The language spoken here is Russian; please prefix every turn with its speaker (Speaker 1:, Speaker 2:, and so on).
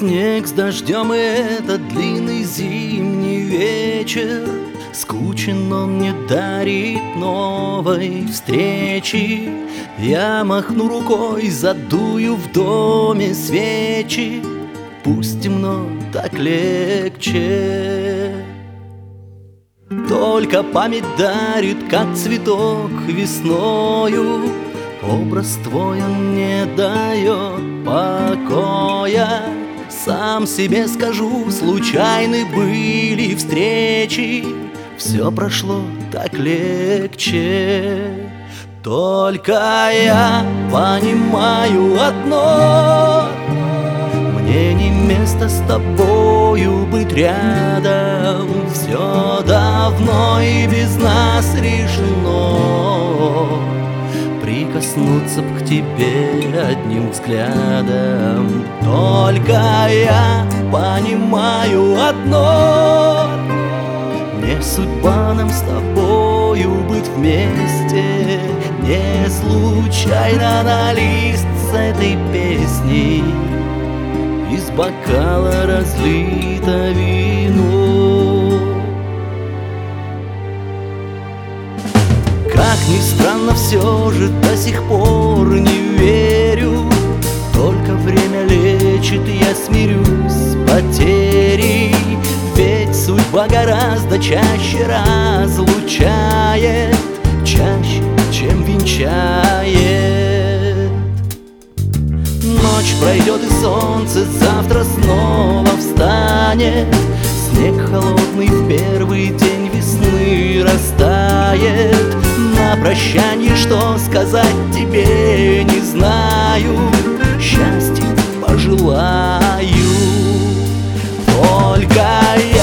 Speaker 1: снег с дождем, и этот длинный зимний вечер. Скучен, он не дарит новой встречи. Я махну рукой, задую в доме свечи. Пусть темно, так легче. Только память дарит, как цветок весною. Образ твой, он не дает покоя. Сам себе скажу, случайны были встречи. Все прошло так легче. Только я понимаю одно: мне не место с тобою быть рядом. Все давно и без нас решено. Прикоснуться б к тебе одним взглядом. Только я понимаю одно: не судьба нам с тобою быть вместе. Не случайно на лист с этой песней из бокала разлито вино. Как ни странно, все же до сих пор не верю. Только время лечит, я смирюсь с потерей. Ведь судьба гораздо чаще разлучает, чаще, чем венчает. Ночь пройдет и солнце завтра снова встанет. Снег холодный в первый день весны растает. На прощанье что сказать тебе не знаю. Счастья пожелаю. Только я